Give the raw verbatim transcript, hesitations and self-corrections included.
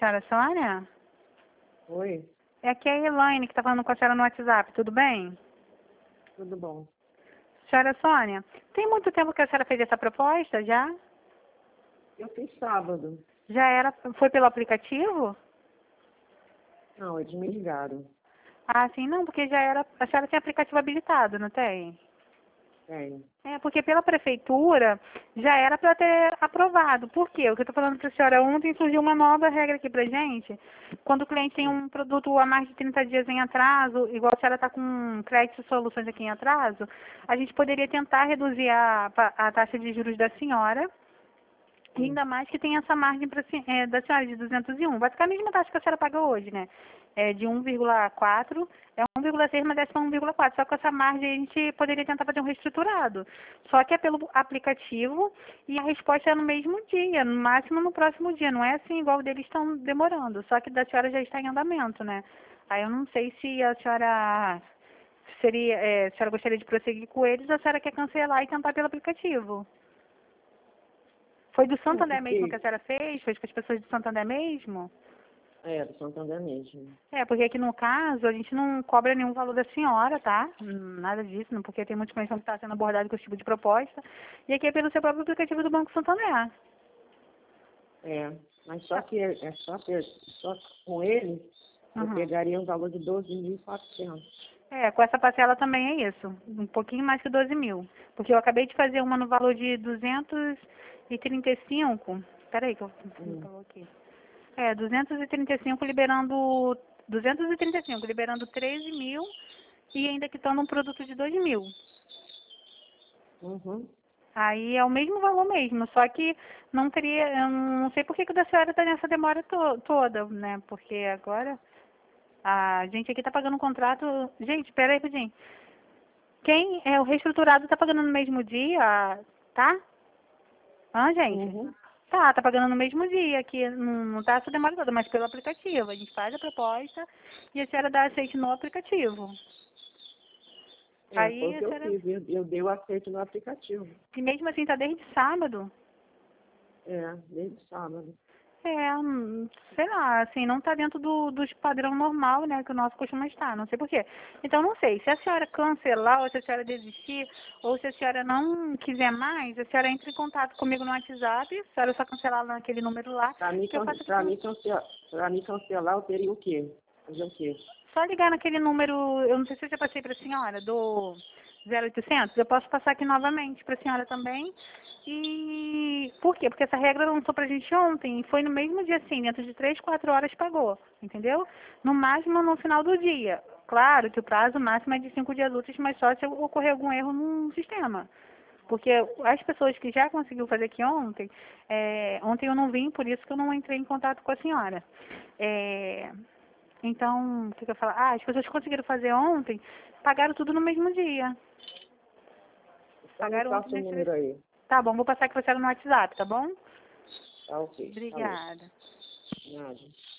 Senhora Sônia? Oi, É aqui a Elaine que está falando com a senhora no WhatsApp, tudo bem? tudo bom? Senhora Sônia, tem muito tempo que a senhora fez essa proposta já? Eu fiz sábado. Já era, foi pelo aplicativo? Não, eles me ligaram. Ah, sim, não, porque já era, a senhora tem aplicativo habilitado, não tem? Tem. É, porque pela prefeitura já era para ter aprovado. Por quê? O que eu estou falando para a senhora, ontem surgiu uma nova regra aqui para gente. Quando o cliente tem um produto há mais de trinta dias em atraso, igual a senhora está com crédito e soluções aqui em atraso, a gente poderia tentar reduzir a, a taxa de juros da senhora. E ainda mais que tem essa margem pra, se- é, da senhora de duzentos e um. Vai ficar a mesma taxa que a senhora paga hoje, né? É de um vírgula quatro, é um vírgula seis, mas desce para um vírgula quatro. Só que com essa margem a gente poderia tentar fazer um reestruturado. Só que é pelo aplicativo e a resposta é no mesmo dia, no máximo no próximo dia. Não é assim igual o deles estão demorando. Só que da senhora já está em andamento, né? Aí eu não sei se a senhora seria, é, a senhora gostaria de prosseguir com eles ou a senhora quer cancelar e tentar pelo aplicativo. Foi do É, Santander mesmo que a porque... senhora fez? Foi com as pessoas do Santander mesmo? É, do Santander mesmo. É, porque aqui no caso a gente não cobra nenhum valor da senhora, tá? Hum, Nada disso, não, porque tem muitos clientes que estão sendo abordados com esse tipo de proposta. E aqui é pelo seu próprio aplicativo do Banco Santander. É, mas só que é é só, que, só com ele eu Uhum. pegaria um valor de doze mil e quatrocentos. É, com essa parcela também é isso. Um pouquinho mais que doze mil. Porque eu acabei de fazer uma no valor de duzentos e trinta e cinco. Peraí que eu me Hum. coloquei. É, duzentos e trinta e cinco liberando... duzentos e trinta e cinco liberando treze mil e ainda quitando um produto de dois mil. Uhum. Aí é o mesmo valor mesmo, só que não teria, eu não sei por que que o da senhora está nessa demora to- toda, né? Porque agora a gente aqui está pagando um contrato. Gente, pera aí, rapidinho. Quem é o reestruturado está pagando no mesmo dia, tá? Hã, gente? Uhum. Tá, tá pagando no mesmo dia, que não, não tá essa demora toda, mas pelo aplicativo. A gente faz a proposta e a senhora dá aceite no aplicativo. É, foi Aí o a que eu senhora, fiz. Eu, eu dei o aceito no aplicativo. e mesmo assim tá desde sábado. É, desde sábado. É, hum, sei lá, assim, não está dentro do, dos padrão normal, né, que o nosso costuma estar, não sei por quê. Então, não sei, se a senhora cancelar, ou se a senhora desistir, ou se a senhora não quiser mais, a senhora entra em contato comigo no WhatsApp, a senhora só cancelar naquele número lá, Para mim, que eu can- faço pra aqui. mim, cancelar, pra mim cancelar, eu teria o quê? Fazer o quê? Só ligar naquele número, eu não sei se eu já passei para a senhora, do zero oitocentos, eu posso passar aqui novamente para a senhora também. E por quê? Porque essa regra lançou pra gente ontem e foi no mesmo dia, assim, dentro de três, quatro horas pagou, entendeu? No máximo no final do dia. Claro que o prazo máximo é de cinco dias úteis, mas só se ocorrer algum erro no sistema. Porque as pessoas que já conseguiu fazer aqui ontem, é, ontem eu não vim, por isso que eu não entrei em contato com a senhora. É, então, o que, que eu falo? Ah, as pessoas que conseguiram fazer ontem, pagaram tudo no mesmo dia. Então me Pagaram ontem passa o nas três. número aí. Tá bom, vou passar aqui pra senhora no WhatsApp, tá bom? Tá ok. Falou. Obrigada. Nada.